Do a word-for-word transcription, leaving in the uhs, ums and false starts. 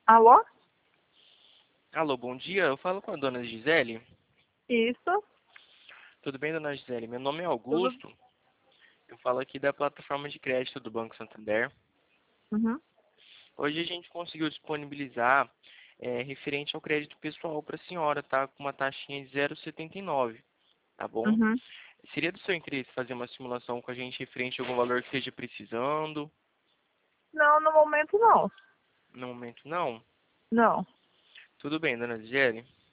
Alô? Alô, bom dia. Eu falo com a dona Gisele. Isso. Tudo bem, dona Gisele? Meu nome é Tudo. Augusto. Eu falo aqui da plataforma de crédito do Banco Santander. Uhum. Hoje a gente conseguiu disponibilizar é, referente ao crédito pessoal para a senhora, tá? Com uma taxinha de zero vírgula setenta e nove, tá bom? Uhum. Seria do seu interesse fazer uma simulação com a gente referente a algum valor que esteja precisando? Não, no momento não. No momento, não. Não. Tudo bem, dona Gisele?